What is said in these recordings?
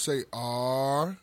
say R.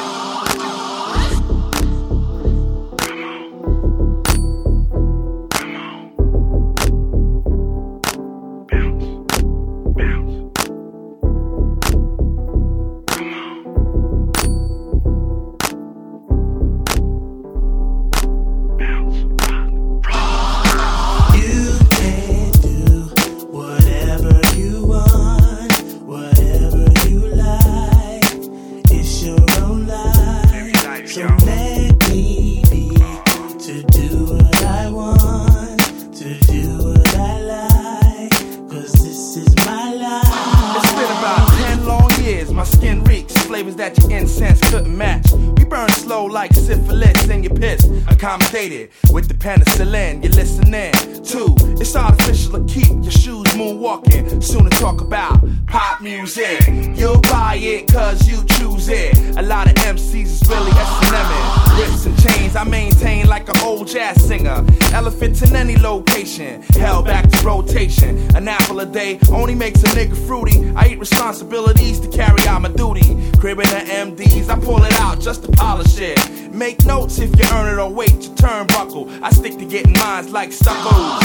My skin reeks, flavors that your incense couldn't match. We burn slow like syphilis in your piss. Accommodated with the penicillin, you're listening to. It's artificial to keep your shoes moonwalking. Soon to talk about pop music. You'll buy it cause you choose it. A lot of MCs is really S&M. Whips and chains I maintain like an old jazz singer. Elephants in any location, held back to rotation. An apple a day only makes a nigga fruity. I eat responsibilities to carry out my duty. Cribbing the MDs, I pull it out just to polish it. Make notes if you earn it or wait your turnbuckle. I stick to getting mines like suckles.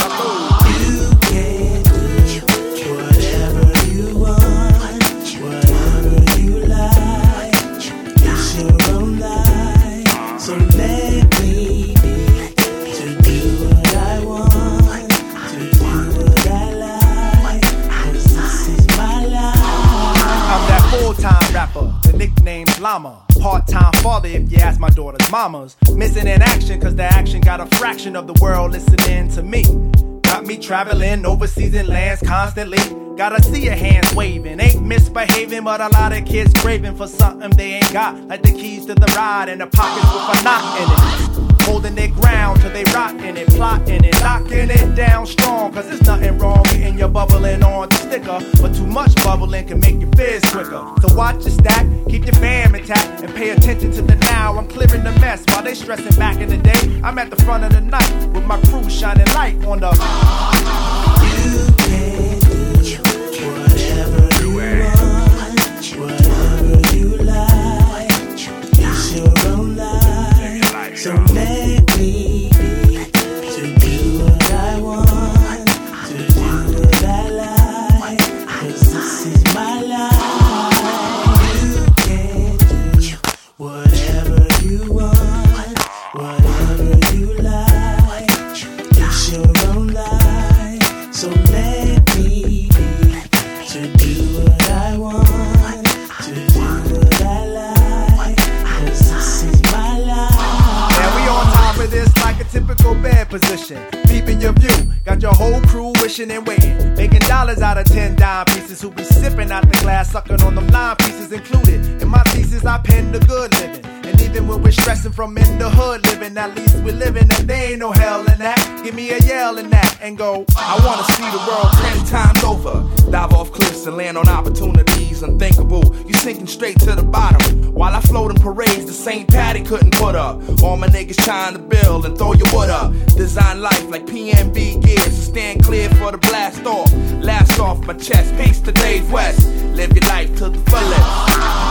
You can do whatever you want, whatever you like. It's your own life, so let me be to do what I want, to do what I like, 'cause this is my life. I'm that full-time rapper, the nickname's Llama. Part-time father if you ask my daughter's mamas. Missing in action cause the action got a fraction of the world listening to me. Got me traveling overseas in lands constantly. Gotta see your hands waving. Ain't misbehaving, but a lot of kids craving for something they ain't got. Like the keys to the ride and the pockets with a knot in it. Holding their ground till they rotting it, plotting it, locking it down strong. Cause there's nothing wrong getting your bubbling on the sticker. But too much bubbling can make your fears quicker. So watch your stack, keep your fam intact, and pay attention to the now. I'm clearing the mess while they stressing back in the day. I'm at the front of the night with my crew shining light on the. You can do whatever you want, whatever you like. It's your own life, so let me be to do what I want, to do what I like, 'cause this is my life. You can do whatever you want, whatever you like. It's your own life, so let me be to do what I want, to do what I like, 'cause this is my life. And we on top of this like a typical bed position. Peeping your view, got your whole crew wishing and waiting. Making dollars out of 10 dime pieces who be sipping out the glass, sucking on them 9 pieces included. In my thesis I pen the good living. And even when we're stressing from in the hood living, at least we're living and there ain't no hell in that. Give me a yell in that and go, I wanna see the world 10 times over. Dive off cliffs and land on opportunities unthinkable. You sinking straight to the bottom. While I float in parades the St. Patty couldn't put up. All my niggas trying to build and throw your wood up. Design life like PNB gears, so stand clear for the blast off. Last off my chest, peace to Dave West. Live your life to the fullest.